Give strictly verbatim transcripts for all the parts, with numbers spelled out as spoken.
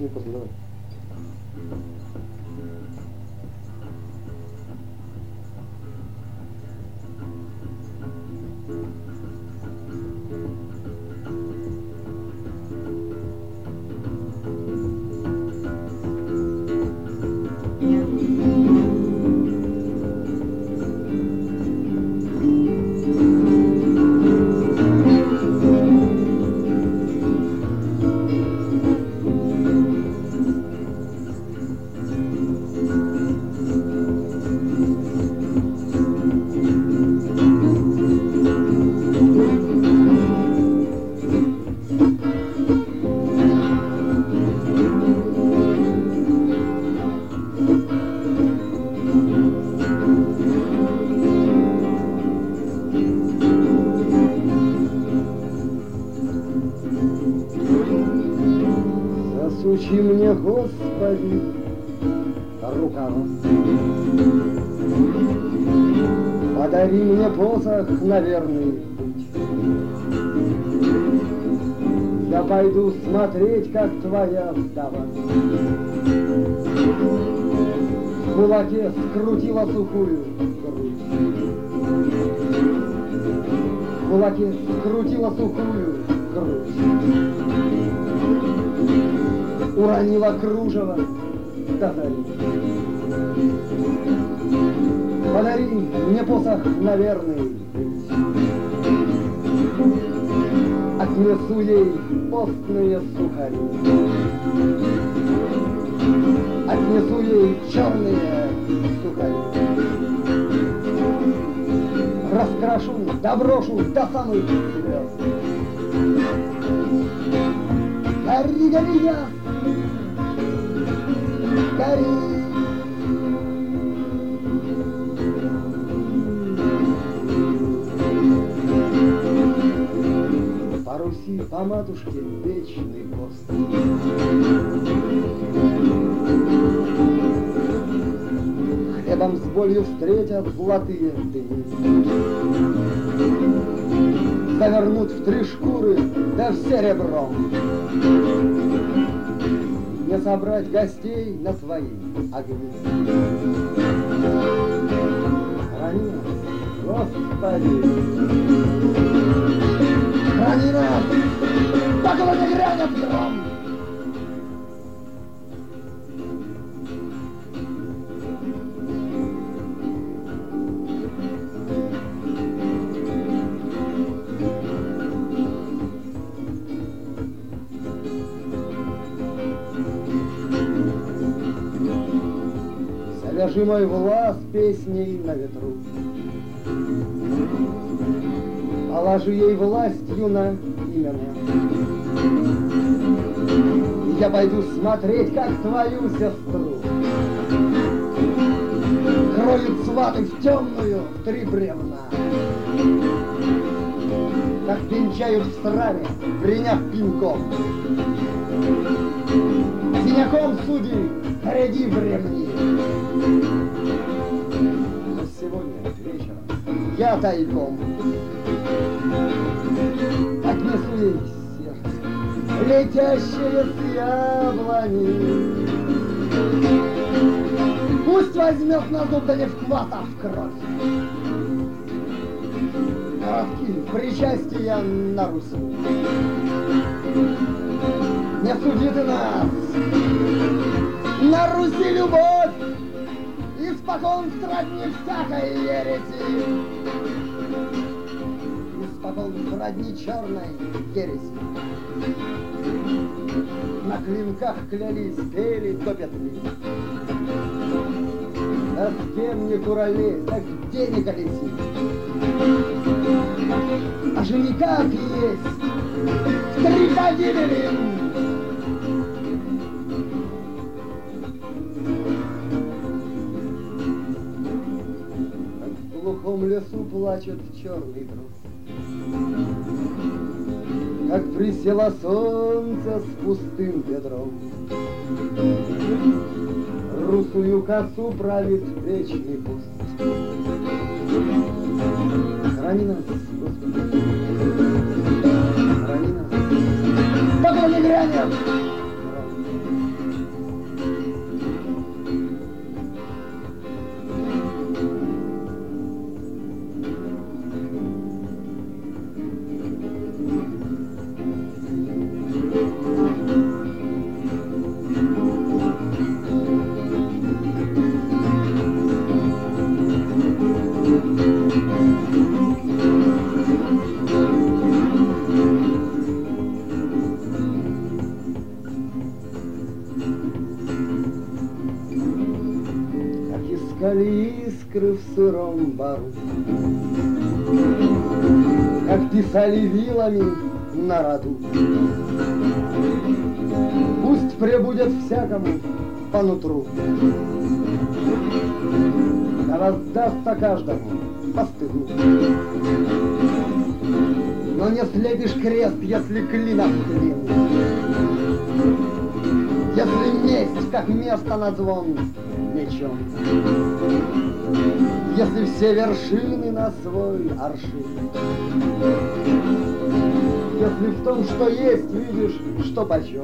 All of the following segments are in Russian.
музыку знаю. Засучи мне, Господи, рукава, подари мне посох на верный путь. Я пойду смотреть, как твоя вдова в кулаке скрутила сухую грудь. В кулаке скрутила сухую грудь. Уронила кружево до зари. Подари мне посох на верный путь. Отнесу ей постные сухари. Отнесу ей черные сухари. Раскрашу, доброшу до самых звезд. Гори, гори, я! Гори! По Руси, по матушке вечный пост. Хлебом с болью встретят золотые дни. Завернут в три шкуры, да в серебром. Не собрать гостей на свои огни. Храни нас, Господи! Храни нас, покуда не грянет гром! Свяжи мой глаз песней на ветру. Положи ей властью на имя. Я пойду смотреть, как твою сестру кроют сваты в темную в три бревна. Как венчают в страве, приняв пинком. Синяком суди, ряди времени. Но сегодня вечером я тайком отнесу ей сердце, летящее с яблони. Пусть возьмет на зуб, да не вхватав кровь. Короткие причастия на Руси. Не суди ты нас! На Руси любовь испокон сродни всякой ереси. Испокон сродни черной ереси. На клинках клялись, пели до петли. А с кем не куролей, так где не колеси. А же никак есть в три погибели. В глухом лесу плачет черный груз, как присело солнце с пустым ведром. Русую косу правит вечный пуст. Храни нас, Господи, храни нас, пока не грянет. искры в сыром бару. Как писали вилами на роду. Пусть пребудет всякому по нутру, да воздастся каждому по стыду. Но не слепишь крест, если клином клин, если месть, как место на звон мечом, если все вершины на свой аршин, если в том, что есть, видишь, что почем.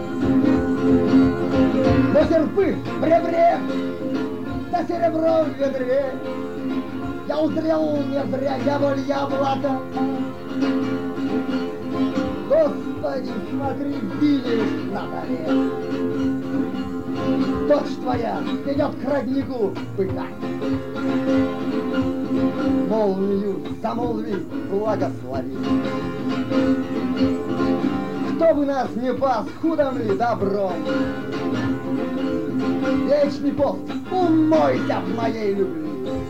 Но серпы в ребре, да серебро в ведре, я узрел не зря дьяволь яблоко. Господи, смотри, видишь на заре. Дочь твоя идет к роднику быка. Молнию замолви, благослови. Кто бы нас не пас, худом ли добром, вечный пост, умойся в моей любви.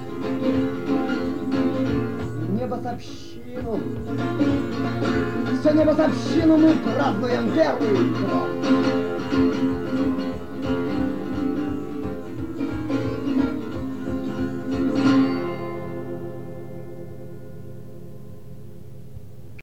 Небособщину, все небособщину мы празднуем первый крок.